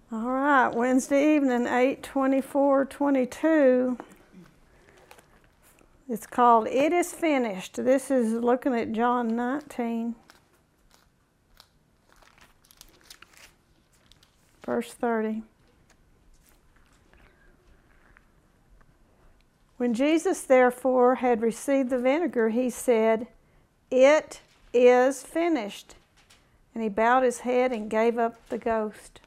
All right, Wednesday evening, 8/24/22. It's called It Is Finished. This is looking at John 19, verse 30. When Jesus therefore had received the vinegar, he said, "It is finished." And he bowed his head and gave up the ghost.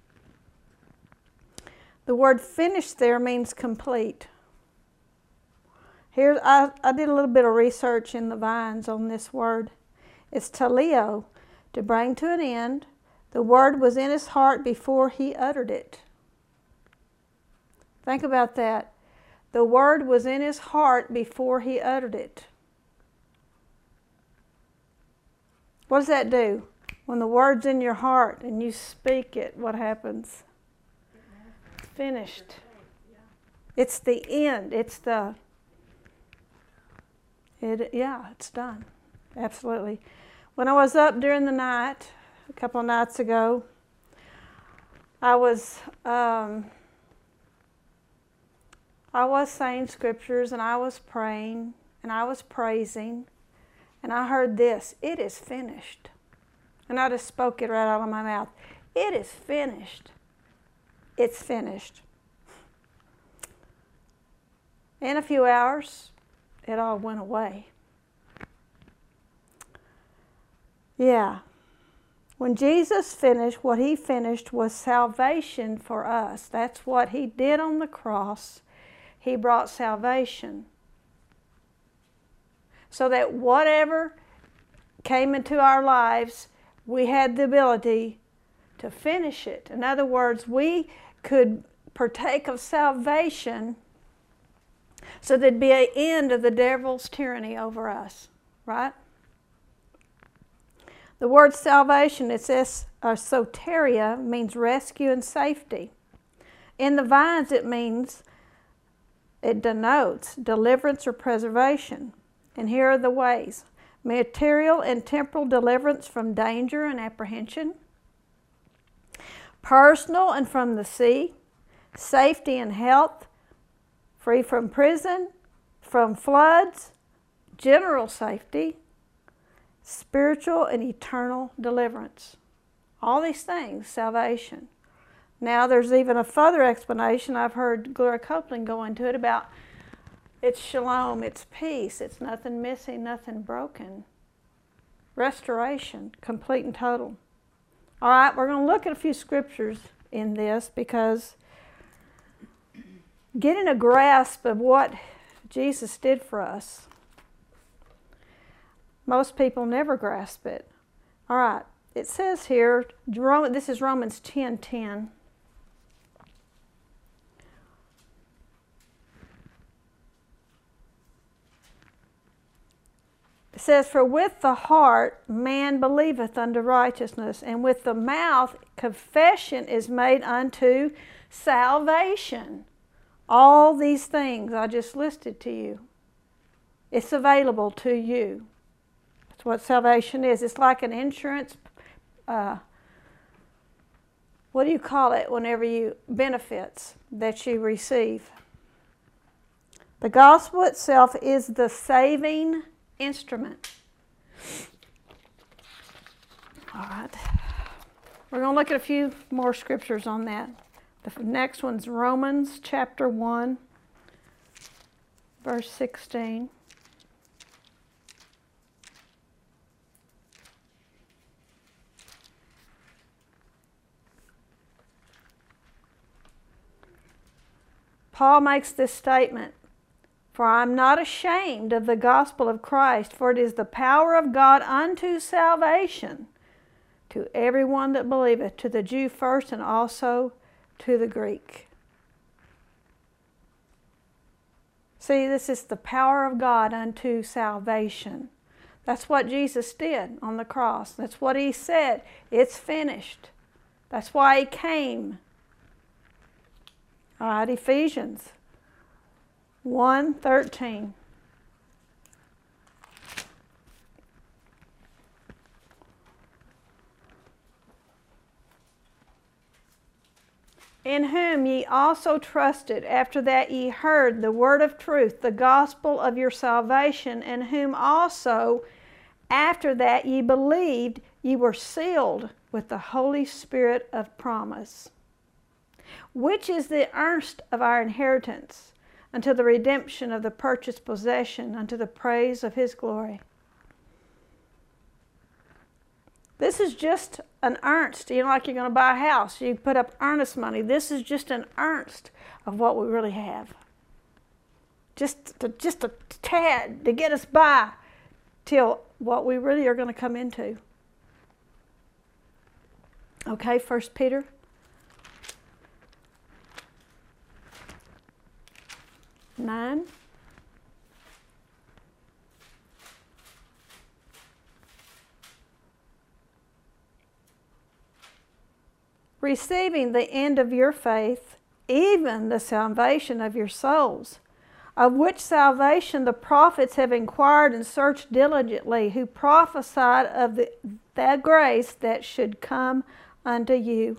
The word finished there means complete. Here, I did a little bit of research in the Vines on this word. It's teleo, to bring to an end. The word was in his heart before he uttered it. Think about that. The word was in his heart before he uttered it. What does that do? When the word's in your heart and you speak it, what happens? Finished. It's the end. It's done. Absolutely. When I was up during the night, a couple of nights ago, I was saying scriptures, and I was praying, and I was praising, and I heard this: "It is finished." And I just spoke it right out of my mouth. It is finished. It's finished. In a few hours, it all went away. Yeah. When Jesus finished, what he finished was salvation for us. That's what he did on the cross. He brought salvation. So that whatever came into our lives, we had the ability to finish it. In other words, we could partake of salvation so there'd be an end of the devil's tyranny over us, right? The word salvation, it says soteria, means rescue and safety. In the Vines, it denotes deliverance or preservation. And here are the ways: material and temporal deliverance from danger and apprehension, personal and from the sea, safety and health, free from prison, from floods, general safety, spiritual and eternal deliverance. All these things, salvation. Now there's even a further explanation. I've heard Gloria Copeland go into it about it's shalom, it's peace, it's nothing missing, nothing broken. Restoration, complete and total. All right, we're going to look at a few scriptures in this because getting a grasp of what Jesus did for us, most people never grasp it. All right, it says here, this is Romans 10:10. It says, "For with the heart man believeth unto righteousness, and with the mouth confession is made unto salvation." All these things I just listed to you, it's available to you. That's what salvation is. It's like an insurance, what do you call it whenever you, benefits that you receive. The gospel itself is the saving instrument. All right. We're going to look at a few more scriptures on that. The next one's Romans chapter 1, verse 16. Paul makes this statement: "For I am not ashamed of the gospel of Christ, for it is the power of God unto salvation to everyone that believeth, to the Jew first, and also to the Greek." See, this is the power of God unto salvation. That's what Jesus did on the cross. That's what he said. It's finished. That's why he came. All right, Ephesians 1:13. in whom ye also trusted, after that ye heard the word of truth, the gospel of your salvation, in whom also, after that ye believed, ye were sealed with the Holy Spirit of promise, which is the earnest of our inheritance, unto the redemption of the purchased possession, unto the praise of his glory. This is just an earnest. You know, like you're going to buy a house, you put up earnest money. This is just an earnest of what we really have. Just a tad to get us by till what we really are going to come into. Okay, 1 Peter. Nine. Receiving the end of your faith, even the salvation of your souls, of which salvation the prophets have inquired and searched diligently, who prophesied of the grace that should come unto you.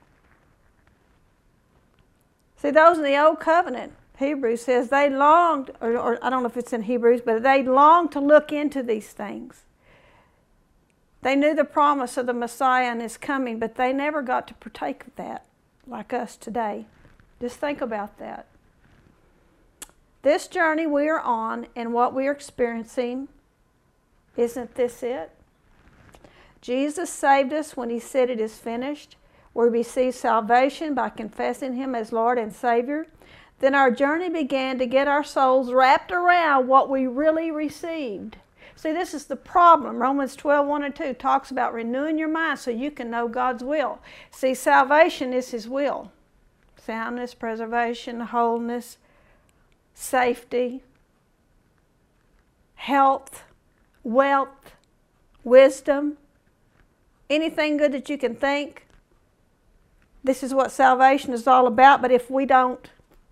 See, those in the Old Covenant, Hebrews says they longed, or I don't know if it's in Hebrews, but they longed to look into these things. They knew the promise of the Messiah and his coming, but they never got to partake of that like us today. Just think about that. This journey we are on and what we are experiencing, isn't this it? Jesus saved us when he said it is finished. We receive salvation by confessing him as Lord and Savior. Then our journey began to get our souls wrapped around what we really received. See, this is the problem. Romans 12, 1 and 2 talks about renewing your mind so you can know God's will. See, salvation is his will. Soundness, preservation, wholeness, safety, health, wealth, wisdom, anything good that you can think. This is what salvation is all about, but if we don't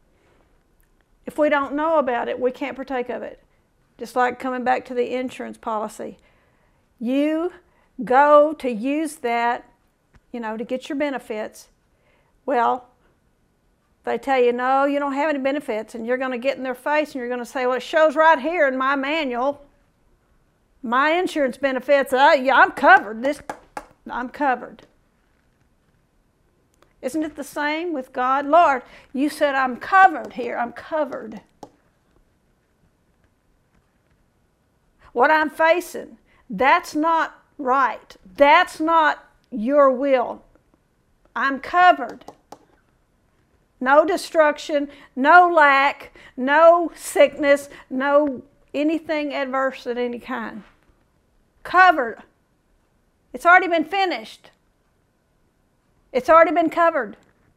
know about it, we can't partake of it. Just like coming back to the insurance policy. You go to use that, to get your benefits. Well, they tell you, no, you don't have any benefits, and you're going to get in their face and you're going to say, well, it shows right here in my manual, my insurance benefits, I'm covered. I'm covered. Isn't it the same with God? Lord, you said I'm covered here. I'm covered. What I'm facing, that's not right. That's not your will. I'm covered. No destruction, no lack, no sickness, no anything adverse of any kind. Covered. It's already been finished. It's already been covered.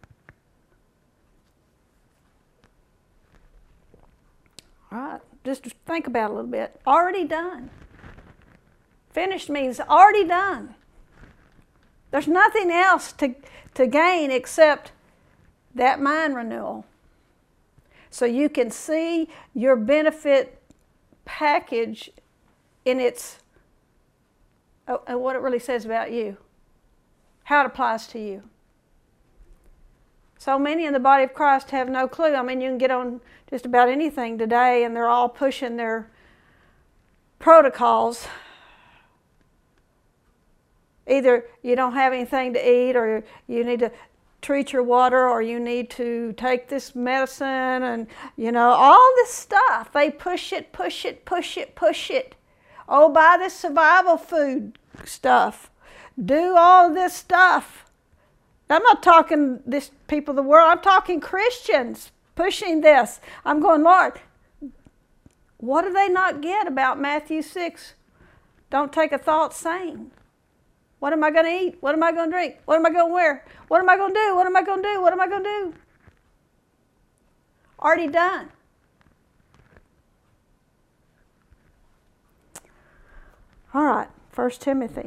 All right, just think about it a little bit. Already done. Finished means already done. There's nothing else to gain except that mind renewal. So you can see your benefit package in its, what it really says about you. How it applies to you. So many in the body of Christ have no clue. I mean, you can get on just about anything today and they're all pushing their protocols. Either you don't have anything to eat, or you need to treat your water, or you need to take this medicine, and all this stuff. They push it. Oh, buy this survival food stuff. Do all this stuff. I'm not talking this people of the world. I'm talking Christians pushing this. I'm going, Lord, what do they not get about Matthew 6? Don't take a thought saying. What am I going to eat? What am I going to drink? What am I going to wear? What am I going to do? What am I going to do? What am I going to do? Already done. All right, 1 Timothy.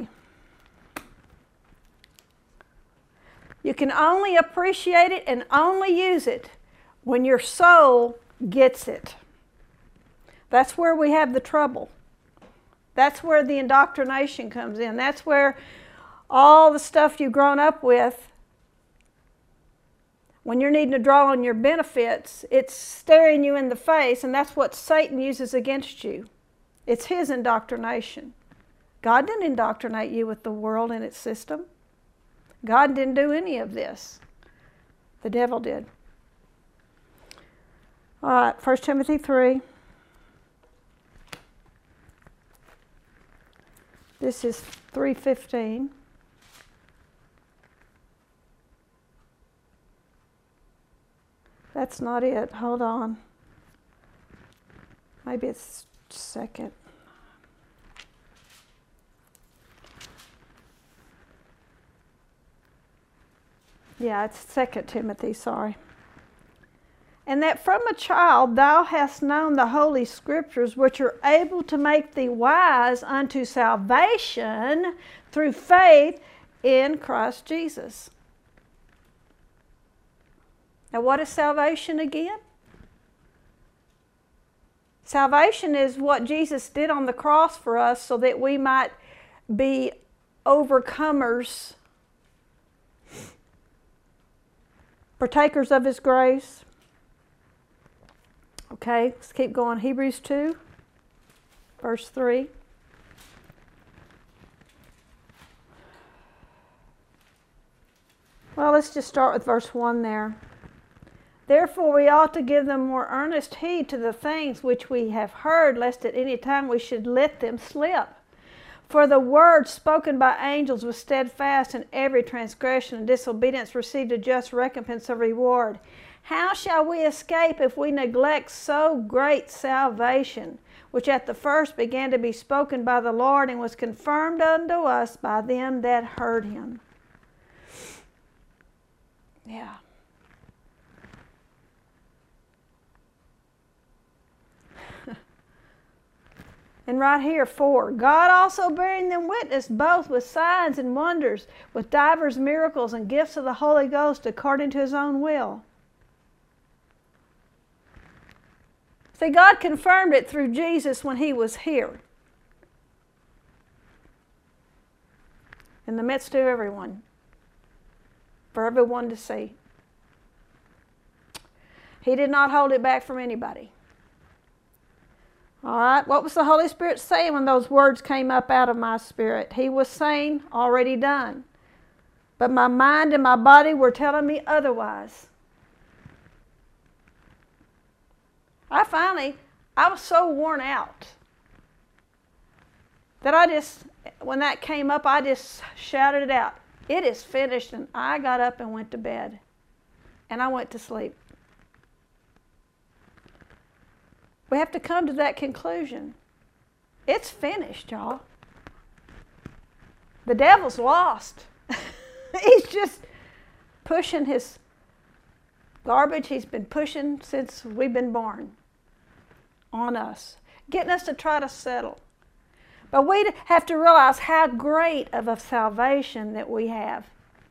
You can only appreciate it and only use it when your soul gets it. That's where we have the trouble. That's where the indoctrination comes in. That's where all the stuff you've grown up with, when you're needing to draw on your benefits, it's staring you in the face, and that's what Satan uses against you. It's his indoctrination. God didn't indoctrinate you with the world and its system. God didn't do any of this. The devil did. All right, 1 Timothy 3. This is 3:15. That's not it. Hold on. Maybe it's second. Yeah, it's 2 Timothy, sorry. And that from a child thou hast known the holy scriptures, which are able to make thee wise unto salvation through faith in Christ Jesus. Now, what is salvation again? Salvation is what Jesus did on the cross for us so that we might be overcomers, partakers of his grace. Okay, let's keep going. Hebrews 2, verse 3. Well, let's just start with verse 1 there. Therefore we ought to give them more earnest heed to the things which we have heard, lest at any time we should let them slip. For the word spoken by angels was steadfast, and every transgression and disobedience received a just recompense of reward. How shall we escape if we neglect so great salvation, which at the first began to be spoken by the Lord, and was confirmed unto us by them that heard him? Yeah. And right here, 4, God also bearing them witness, both with signs and wonders, with divers miracles and gifts of the Holy Ghost, according to his own will. See, God confirmed it through Jesus when he was here, in the midst of everyone, for everyone to see. He did not hold it back from anybody. All right, what was the Holy Spirit saying when those words came up out of my spirit? He was saying, already done. But my mind and my body were telling me otherwise. I was so worn out that when that came up, I just shouted it out. It is finished, and I got up and went to bed. And I went to sleep. We have to come to that conclusion. It's finished, y'all. The devil's lost. He's just pushing his garbage he's been pushing since we've been born on us, getting us to try to settle. But we have to realize how great of a salvation that we have.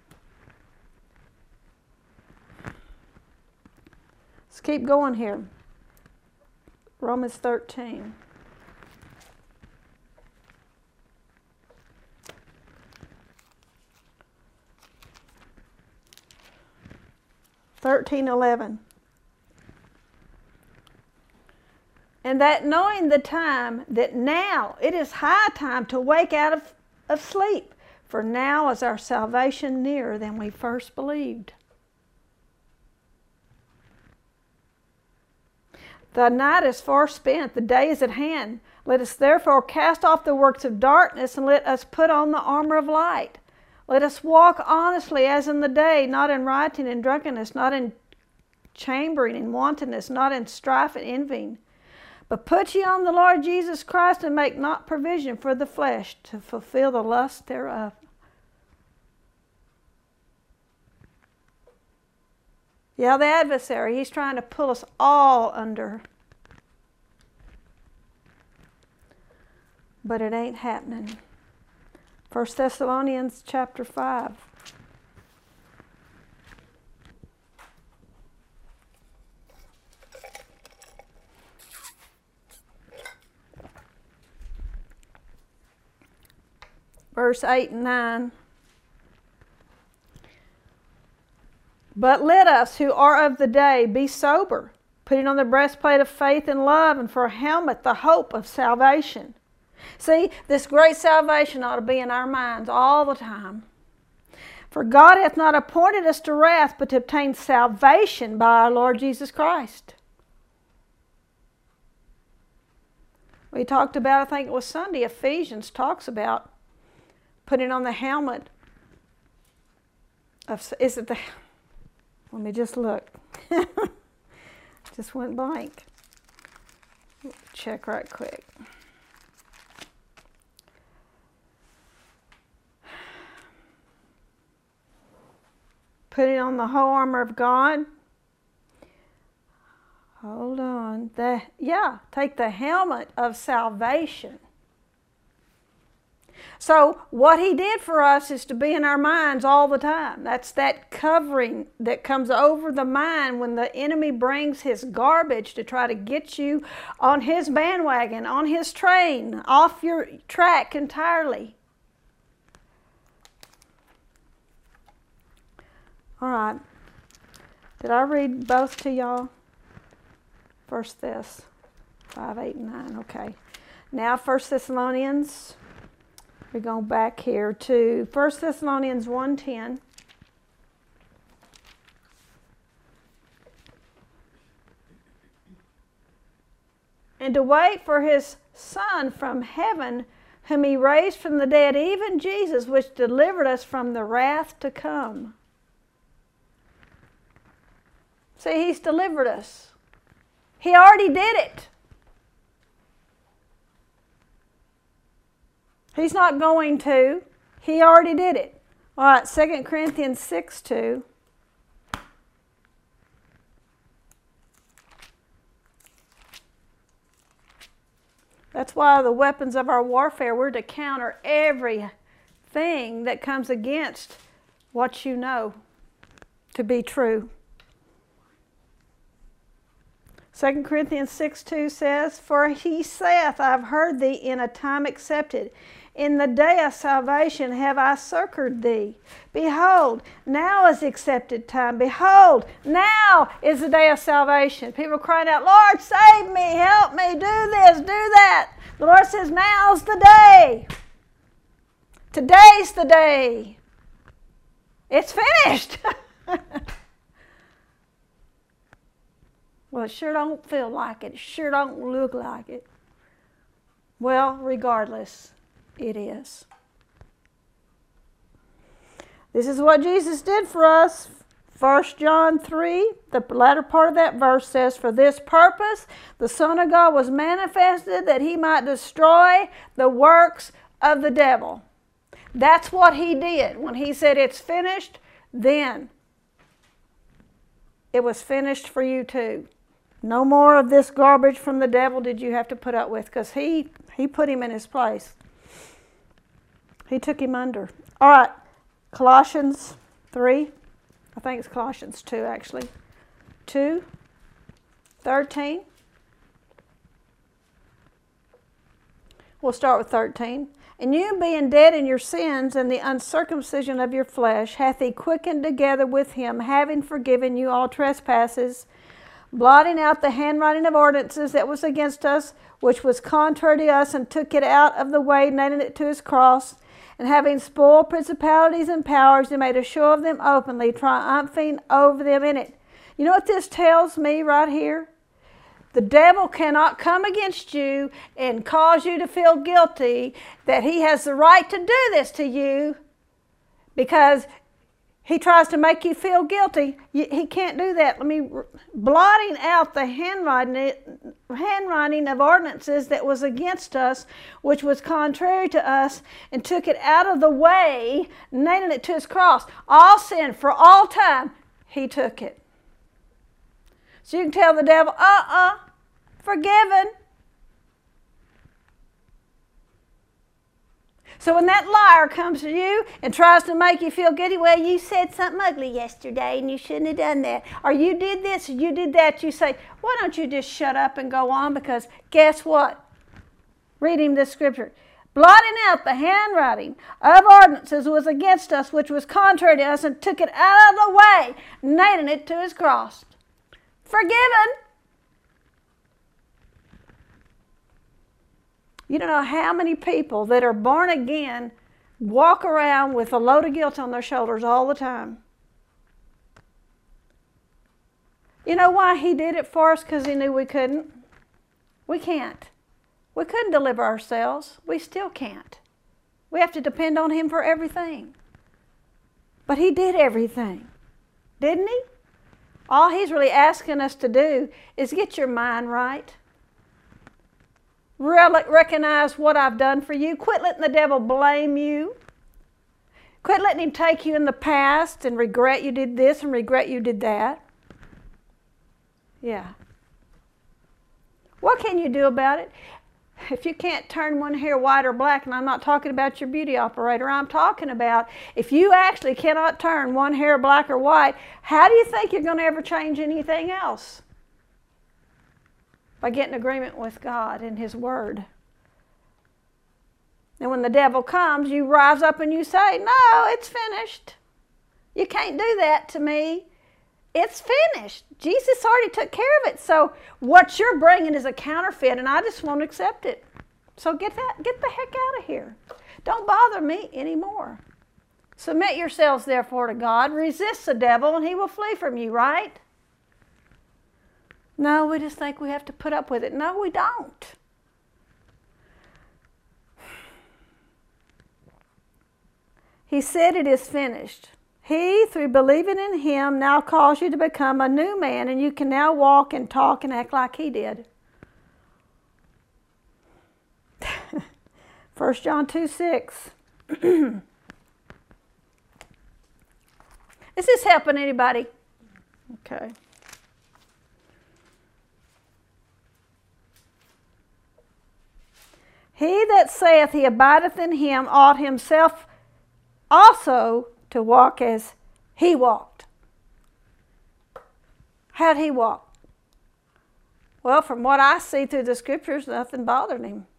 Let's keep going here. Romans 13. And that knowing the time, that now it is high time to wake out of sleep, for now is our salvation nearer than we first believed. The night is far spent, the day is at hand. Let us therefore cast off the works of darkness, and let us put on the armor of light. Let us walk honestly as in the day, not in rioting and drunkenness, not in chambering and wantonness, not in strife and envying. But put ye on the Lord Jesus Christ, and make not provision for the flesh to fulfill the lust thereof. Yeah, the adversary, he's trying to pull us all under. But it ain't happening. 1 Thessalonians chapter 5. Verse 8 and 9. But let us who are of the day be sober, putting on the breastplate of faith and love, and for a helmet the hope of salvation. See, this great salvation ought to be in our minds all the time. For God hath not appointed us to wrath, but to obtain salvation by our Lord Jesus Christ. We talked about, I think it was Sunday, Ephesians talks about putting on the helmet of, is it the, let me just look. Just went blank. Check right quick. Putting on the whole armor of God. Hold on. Take the helmet of salvation. So what he did for us is to be in our minds all the time. That's that covering that comes over the mind when the enemy brings his garbage to try to get you on his bandwagon, on his train, off your track entirely. All right. Did I read both to y'all? First Thess 5, 8, and 9. Okay. Now 1 Thessalonians. We're going back here to 1 Thessalonians 1:10. And to wait for his Son from heaven, whom he raised from the dead, even Jesus, which delivered us from the wrath to come. See, he's delivered us. He already did it. He's not going to. He already did it. All right, 2 Corinthians 6:2. That's why the weapons of our warfare, we're to counter everything that comes against what you know to be true. 2 Corinthians 6:2 says, For he saith, I have heard thee in a time accepted. In the day of salvation have I succored thee. Behold, now is the accepted time. Behold, now is the day of salvation. People crying out, Lord, save me, help me, do this, do that. The Lord says, now's the day. Today's the day. It's finished. Well, it sure don't feel like it. It sure don't look like it. Well, regardless, it is. This is what Jesus did for us. 1 John 3, the latter part of that verse says, For this purpose the Son of God was manifested, that he might destroy the works of the devil. That's what he did. When he said it's finished, then it was finished for you too. No more of this garbage from the devil did you have to put up with, because he put him in his place. He took him under. All right, Colossians 3. I think it's Colossians 2, actually. 2:13. We'll start with 13. And you being dead in your sins and the uncircumcision of your flesh, hath he quickened together with him, having forgiven you all trespasses, blotting out the handwriting of ordinances that was against us, which was contrary to us, and took it out of the way, nailing it to his cross. And having spoiled principalities and powers, he made a show of them openly, triumphing over them in it. You know what this tells me right here? The devil cannot come against you and cause you to feel guilty that he has the right to do this to you, because he tries to make you feel guilty. He can't do that. Blotting out the handwriting of ordinances that was against us, which was contrary to us, and took it out of the way, nailing it to his cross. All sin for all time, he took it. So you can tell the devil, forgiven. So when that liar comes to you and tries to make you feel guilty, well, you said something ugly yesterday and you shouldn't have done that. Or you did this or you did that. You say, why don't you just shut up and go on? Because guess what? Read him this scripture. blotting out the handwriting of ordinances was against us, which was contrary to us, and took it out of the way, nailing it to his cross. Forgiven. You don't know how many people that are born again walk around with a load of guilt on their shoulders all the time. You know why he did it for us? Because he knew we couldn't. We can't. We couldn't deliver ourselves. We still can't. We have to depend on him for everything. But he did everything, didn't he? All he's really asking us to do is get your mind right. Recognize what I've done for you. Quit letting the devil blame you. Quit letting him take you in the past and regret you did this and regret you did that. Yeah. What can you do about it? If you can't turn one hair white or black, and I'm not talking about your beauty operator, I'm talking about if you actually cannot turn one hair black or white, how do you think you're going to ever change anything else? By getting agreement with God and his word. And when the devil comes, you rise up and you say, no, it's finished. You can't do that to me. It's finished. Jesus already took care of it. So what you're bringing is a counterfeit, and I just won't accept it. So get the heck out of here. Don't bother me anymore. Submit yourselves, therefore, to God. Resist the devil, and he will flee from you, right? No, we just think we have to put up with it. No, we don't. He said it is finished. He, through believing in him, now calls you to become a new man, and you can now walk and talk and act like he did. 1 John 2:6. Is this helping anybody? Okay. He that saith he abideth in him ought himself also to walk as he walked. How'd he walk? Well, from what I see through the scriptures, nothing bothered him.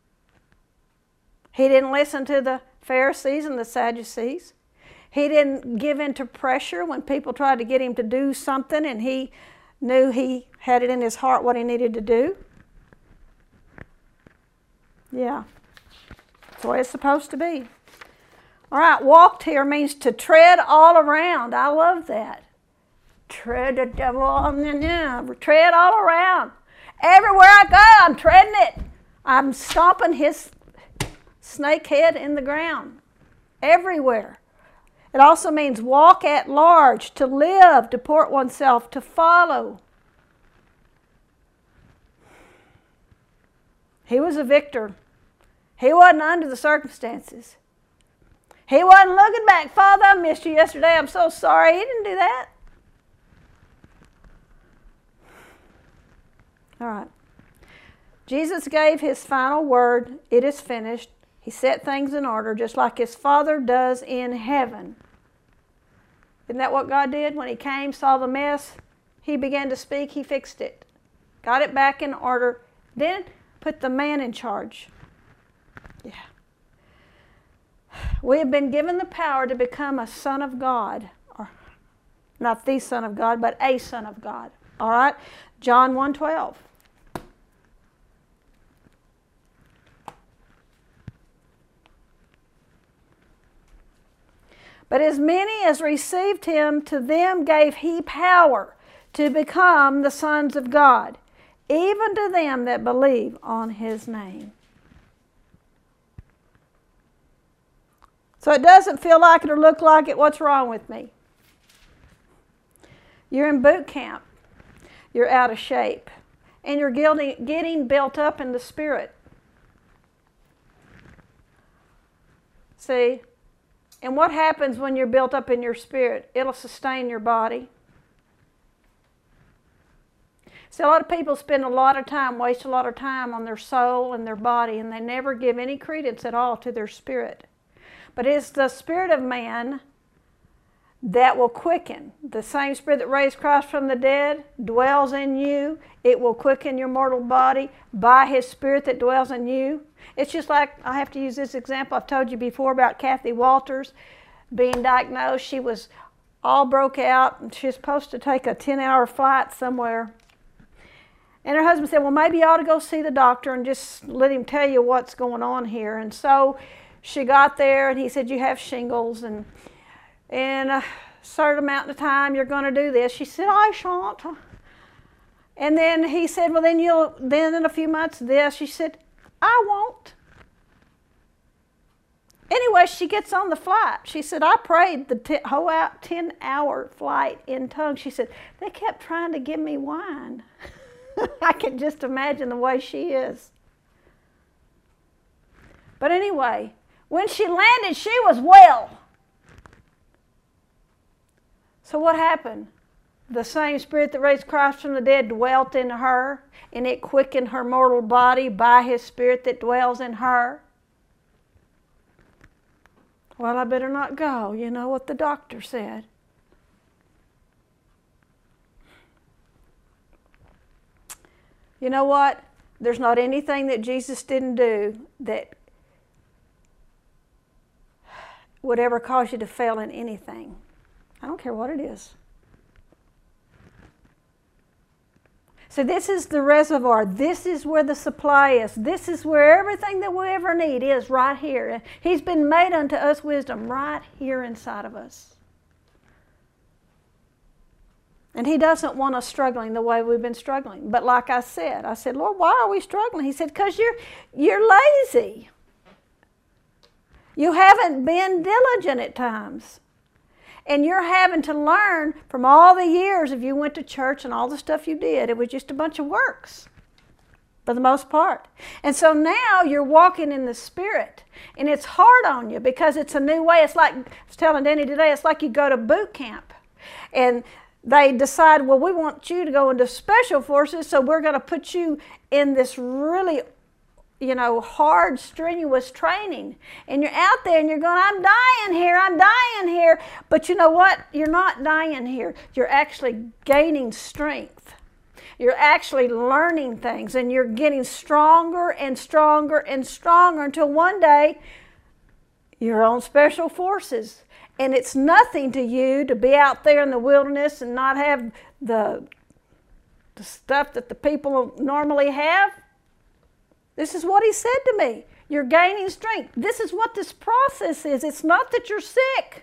He didn't listen to the Pharisees and the Sadducees. He didn't give in to pressure when people tried to get him to do something and he knew he had it in his heart what he needed to do. Yeah, that's the way it's supposed to be. All right, walked here means to tread all around. I love that. Tread the devil on the tread all around. Everywhere I go, I'm treading it. I'm stomping his snake head in the ground. Everywhere. It also means walk at large, to live, deport oneself, to follow. He was a victor. He wasn't under the circumstances. He wasn't looking back, Father, I missed you yesterday, I'm so sorry. He didn't do that. All right. Jesus gave his final word, it is finished. He set things in order just like his Father does in heaven. Isn't that what God did? When he came, saw the mess, he began to speak, he fixed it. Got it back in order. Then put the man in charge. Yeah. We have been given the power to become a son of God. Or not the son of God, but a son of God. All right? John 1:12. But as many as received him, to them gave he power to become the sons of God, even to them that believe on his name. So it doesn't feel like it or look like it. What's wrong with me? You're in boot camp. You're out of shape. And you're getting built up in the spirit. See? And what happens when you're built up in your spirit? It'll sustain your body. See, a lot of people spend a lot of time, waste a lot of time on their soul and their body, and they never give any credence at all to their spirit. But it's the spirit of man that will quicken. The same spirit that raised Christ from the dead dwells in you. It will quicken your mortal body by his spirit that dwells in you. It's just like, I have to use this example I've told you before about Kathy Walters being diagnosed. She was all broke out, and she was supposed to take a 10-hour flight somewhere. And her husband said, well, maybe you ought to go see the doctor and just let him tell you what's going on here. And so she got there, and he said, you have shingles, and in a certain amount of time you're going to do this. She said, I shan't. And then he said, well, then in a few months this. She said, I won't. Anyway, she gets on the flight. She said, I prayed the whole 10-hour flight in tongues. She said, they kept trying to give me wine. I can just imagine the way she is. But anyway, when she landed, she was well. So what happened? The same Spirit that raised Christ from the dead dwelt in her, and it quickened her mortal body by His Spirit that dwells in her. Well, I better not go. You know what the doctor said. You know what? There's not anything that Jesus didn't do that would ever cause you to fail in anything. I don't care what it is. So this is the reservoir. This is where the supply is. This is where everything that we ever need is, right here. He's been made unto us wisdom right here inside of us. And He doesn't want us struggling the way we've been struggling. But like I said, Lord, why are we struggling? He said, because you're lazy. You haven't been diligent at times. And you're having to learn from all the years if you went to church and all the stuff you did. It was just a bunch of works for the most part. And so now you're walking in the Spirit. And it's hard on you because it's a new way. It's like, I was telling Danny today, it's like you go to boot camp. And they decide, well, we want you to go into special forces, so we're going to put you in this really, hard, strenuous training. And you're out there and you're going, I'm dying here. But you know what? You're not dying here. You're actually gaining strength. You're actually learning things, and you're getting stronger and stronger and stronger until one day you're on special forces. And it's nothing to you to be out there in the wilderness and not have the stuff that the people normally have. This is what He said to me. You're gaining strength. This is what this process is. It's not that you're sick.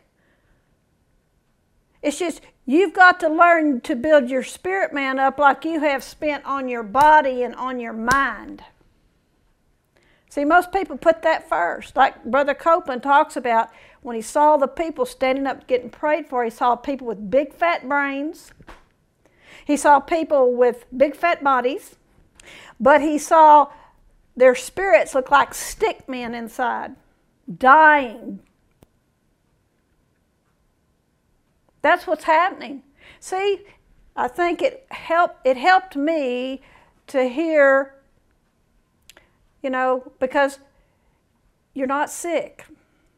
It's just you've got to learn to build your spirit man up like you have spent on your body and on your mind. See, most people put that first. Like Brother Copeland talks about, when he saw the people standing up getting prayed for, he saw people with big fat brains. He saw people with big fat bodies. But he saw their spirits look like stick men inside, dying. That's what's happening. See, I think it helped me to hear, because you're not sick.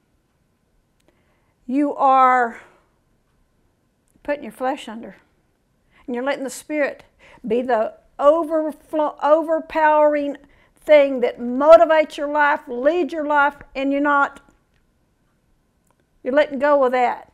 You are putting your flesh under. And you're letting the Spirit be the overpowering thing that motivates your life, leads your life, and you're letting go of that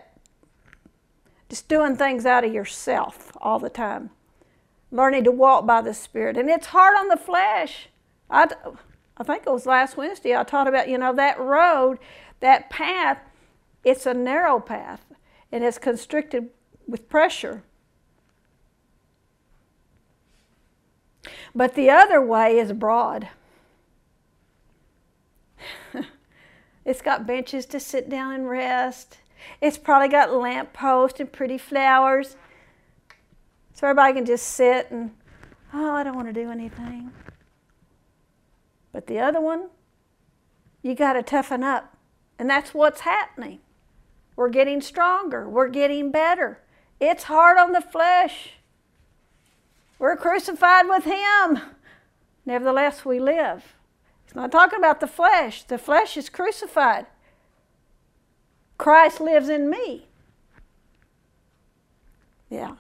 just doing things out of yourself all the time. Learning to walk by the Spirit. And it's hard on the flesh. I think it was last Wednesday I taught about, that road, that path, it's a narrow path, and it's constricted with pressure. But the other way is broad. It's got benches to sit down and rest. It's probably got lamp posts and pretty flowers. So everybody can just sit and, I don't want to do anything. But the other one, you got to toughen up. And that's what's happening. We're getting stronger. We're getting better. It's hard on the flesh. We're crucified with Him. Nevertheless, we live. He's not talking about the flesh. The flesh is crucified. Christ lives in me. Yeah.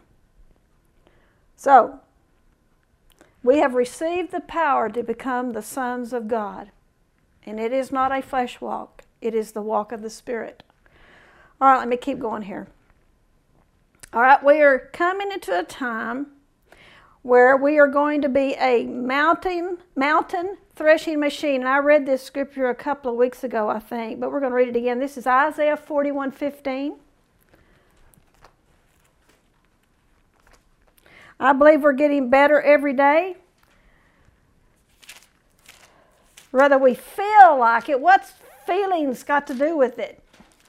So, we have received the power to become the sons of God. And it is not a flesh walk. It is the walk of the Spirit. All right, let me keep going here. All right, we are coming into a time where we are going to be a mountain threshing machine. And I read this scripture a couple of weeks ago, I think, but we're going to read it again. This is Isaiah 41:15. I believe we're getting better every day. Whether we feel like it, what's feelings got to do with it?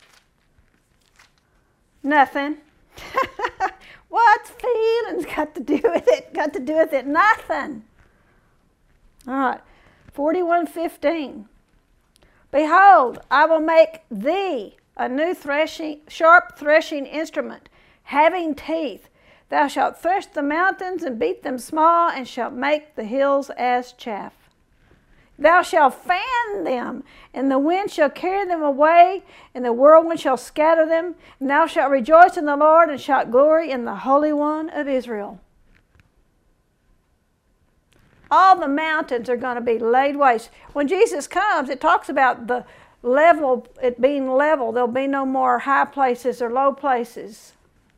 Nothing. What's feelings got to do with it? Got to do with it? Nothing. All right. 41:15. Behold, I will make thee a new sharp threshing instrument, having teeth. Thou shalt thresh the mountains and beat them small, and shalt make the hills as chaff. Thou shalt fan them, and the wind shall carry them away, and the whirlwind shall scatter them. And thou shalt rejoice in the Lord, and shalt glory in the Holy One of Israel. All the mountains are going to be laid waste. When Jesus comes, it talks about the level, it being level. There'll be no more high places or low places.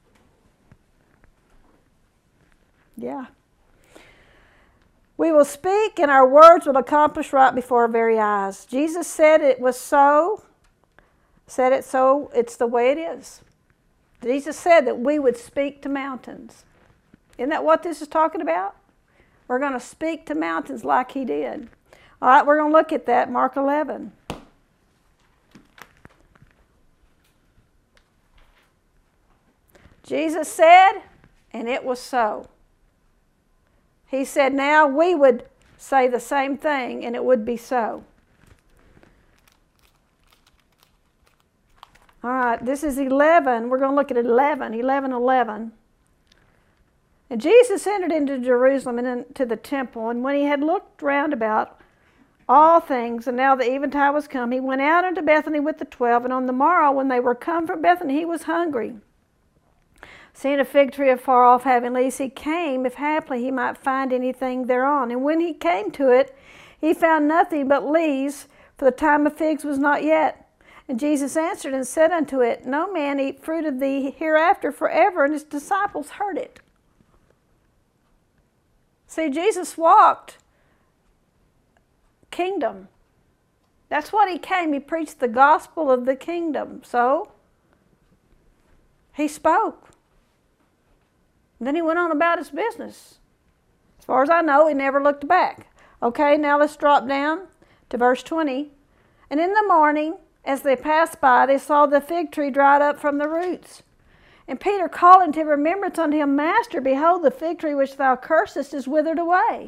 Yeah. We will speak, and our words will accomplish right before our very eyes. Jesus said it was so. Said it so. It's the way it is. Jesus said that we would speak to mountains. Isn't that what this is talking about? We're going to speak to mountains like he did. All right, we're going to look at that, Mark 11. Jesus said, and it was so. He said now we would say the same thing, and it would be so. All right, this is 11. We're going to look at 11:11. And Jesus entered into Jerusalem and into the temple, and when he had looked round about all things, and now the eventide was come, he went out into Bethany with the 12, and on the morrow when they were come from Bethany, he was hungry. Seeing a fig tree afar off having leaves, he came, if haply he might find anything thereon. And when he came to it, he found nothing but leaves, for the time of figs was not yet. And Jesus answered and said unto it, No man eat fruit of thee hereafter forever. And his disciples heard it. See, Jesus walked kingdom. That's what he came. He preached the gospel of the kingdom. So, he spoke. Then he went on about his business. As far as I know, he never looked back. Okay, now let's drop down to verse 20. And in the morning, as they passed by, they saw the fig tree dried up from the roots. And Peter called into remembrance unto him, Master, behold, the fig tree which thou cursest is withered away.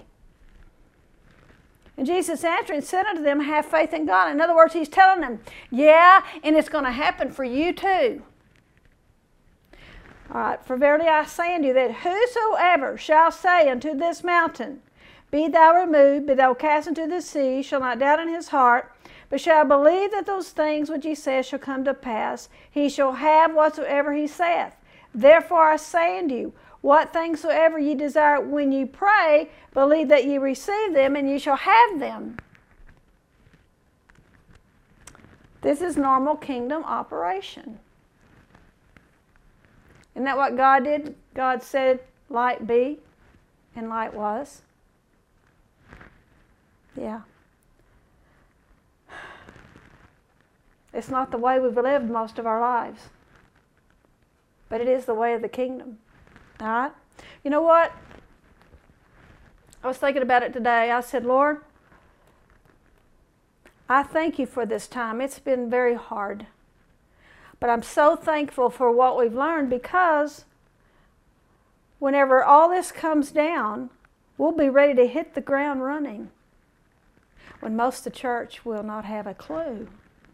And Jesus answering said unto them, Have faith in God. In other words, he's telling them, yeah, and it's going to happen for you too. All right, for verily I say unto you that whosoever shall say unto this mountain, Be thou removed, be thou cast into the sea, shall not doubt in his heart, but shall believe that those things which he saith shall come to pass, he shall have whatsoever he saith. Therefore I say unto you, what things soever ye desire when ye pray, believe that ye receive them, and ye shall have them. This is normal kingdom operation. Isn't that what God did? God said, light be, and light was. Yeah. It's not the way we've lived most of our lives, but it is the way of the kingdom. All right? You know what? I was thinking about it today. I said, Lord, I thank you for this time. It's been very hard. But I'm so thankful for what we've learned, because whenever all this comes down, we'll be ready to hit the ground running, when most of the church will not have a clue.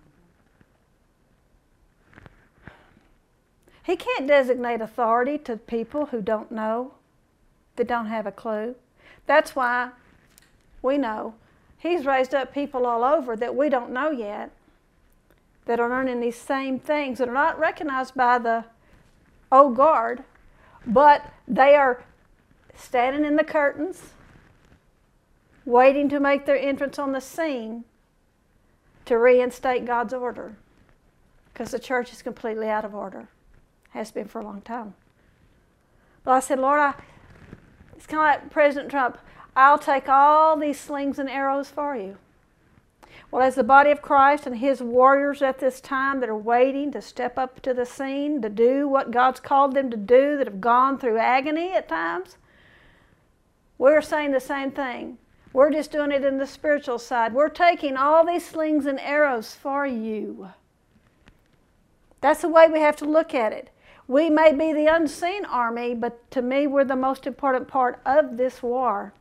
He can't designate authority to people who don't know, that don't have a clue. That's why we know he's raised up people all over that we don't know yet, that are learning these same things, that are not recognized by the old guard, but they are standing in the curtains, waiting to make their entrance on the scene, to reinstate God's order, because the church is completely out of order. Has been for a long time. But I said, Lord, it's kind of like President Trump. I'll take all these slings and arrows for you. Well, as the body of Christ and his warriors at this time that are waiting to step up to the scene, to do what God's called them to do, that have gone through agony at times, we're saying the same thing. We're just doing it in the spiritual side. We're taking all these slings and arrows for you. That's the way we have to look at it. We may be the unseen army, but to me, we're the most important part of this war.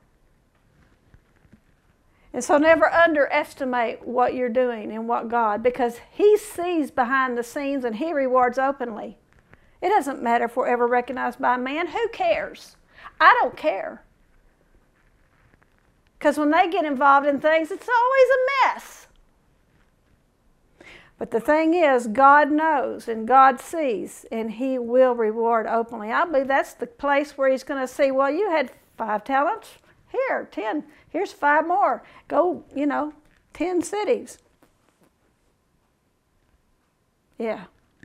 And so never underestimate what you're doing and what God, because he sees behind the scenes and he rewards openly. It doesn't matter if we're ever recognized by man. Who cares? I don't care. Because when they get involved in things, it's always a mess. But the thing is, God knows and God sees, and he will reward openly. I believe that's the place where he's going to see, well, you had 5 talents. Here, 10. Here's 5 more. Go, 10 cities. Yeah.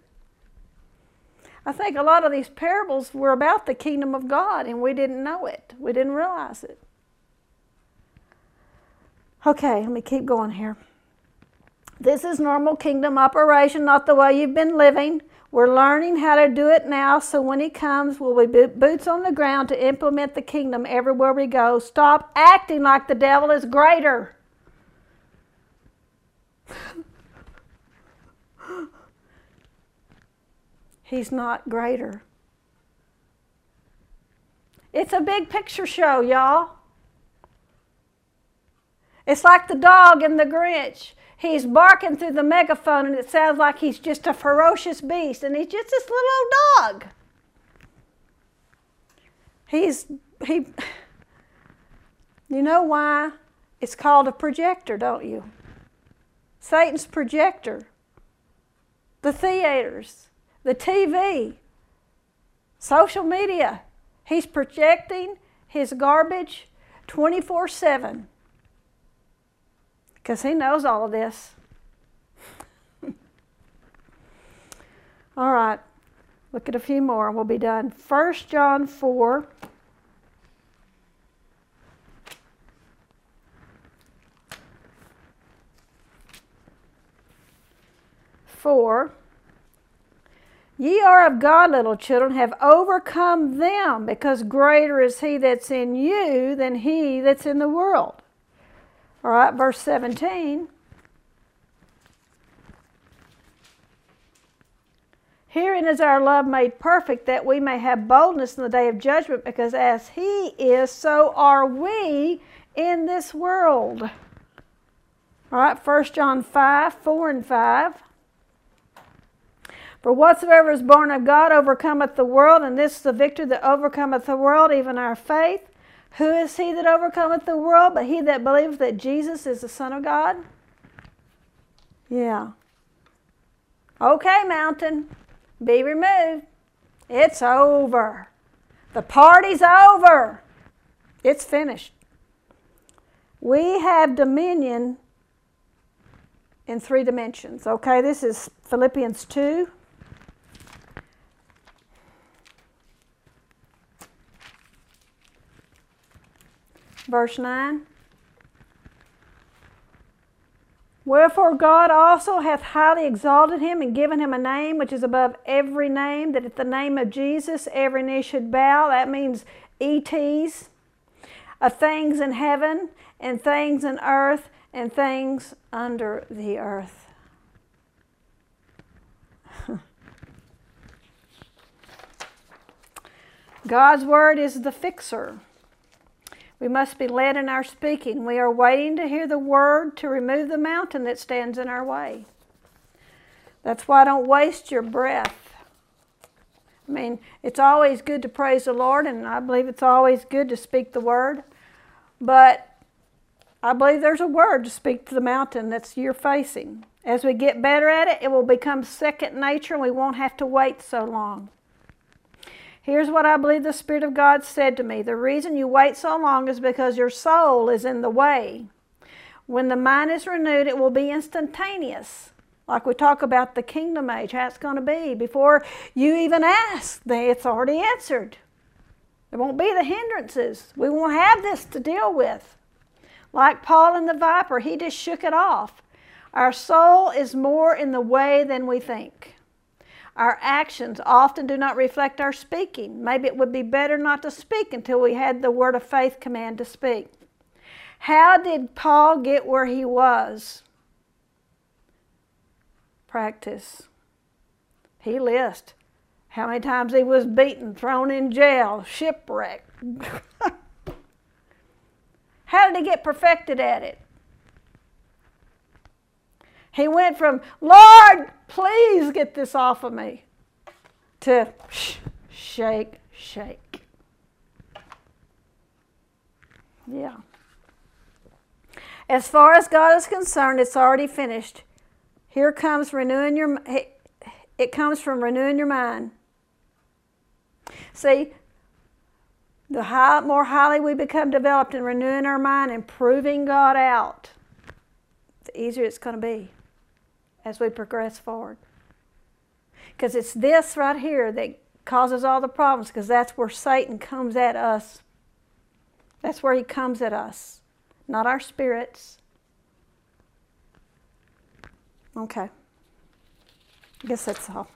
I think a lot of these parables were about the kingdom of God, and we didn't know it. We didn't realize it. Okay, let me keep going here. This is normal kingdom operation, not the way you've been living. We're learning how to do it now, so when he comes, we'll be boots on the ground to implement the kingdom everywhere we go. Stop acting like the devil is greater. He's not greater. It's a big picture show, y'all. It's like the dog in the Grinch. He's barking through the megaphone, and it sounds like he's just a ferocious beast, and he's just this little old dog. You know why it's called a projector, don't you? Satan's projector. The theaters, the TV, social media. He's projecting his garbage 24/7. Because he knows all of this. All right. Look at a few more and we'll be done. 1 John 4. Ye are of God, little children, have overcome them, because greater is he that's in you than he that's in the world. All right, verse 17. Herein is our love made perfect, that we may have boldness in the day of judgment, because as he is, so are we in this world. All right, 1 John 5, 4 and 5. For whatsoever is born of God overcometh the world, and this is the victory that overcometh the world, even our faith. Who is he that overcometh the world, but he that believeth that Jesus is the Son of God? Yeah. Okay, mountain, be removed. It's over. The party's over. It's finished. We have dominion in 3 dimensions. Okay, this is Philippians 2. Verse 9. Wherefore God also hath highly exalted him and given him a name which is above every name, that at the name of Jesus every knee should bow. That means ETs, of things in heaven and things in earth and things under the earth. God's word is the fixer. We must be led in our speaking. We are waiting to hear the word to remove the mountain that stands in our way. That's why don't waste your breath. I mean, it's always good to praise the Lord, and I believe it's always good to speak the word. But I believe there's a word to speak to the mountain that's you're facing. As we get better at it, it will become second nature, and we won't have to wait so long. Here's what I believe the Spirit of God said to me. The reason you wait so long is because your soul is in the way. When the mind is renewed, it will be instantaneous. Like we talk about the kingdom age, how it's going to be. Before you even ask, it's already answered. There won't be the hindrances. We won't have this to deal with. Like Paul and the viper, he just shook it off. Our soul is more in the way than we think. Our actions often do not reflect our speaking. Maybe it would be better not to speak until we had the word of faith command to speak. How did Paul get where he was? Practice. He lists how many times he was beaten, thrown in jail, shipwrecked. How did he get perfected at it? He went from, Lord, please get this off of me, to shake, shake. Yeah. As far as God is concerned, it's already finished. Here comes renewing your, it comes from renewing your mind. See, the more highly we become developed in renewing our mind and proving God out, the easier it's going to be as we progress forward. Because it's this right here that causes all the problems, because that's where Satan comes at us. That's where he comes at us, not our spirits. Okay. I guess that's all.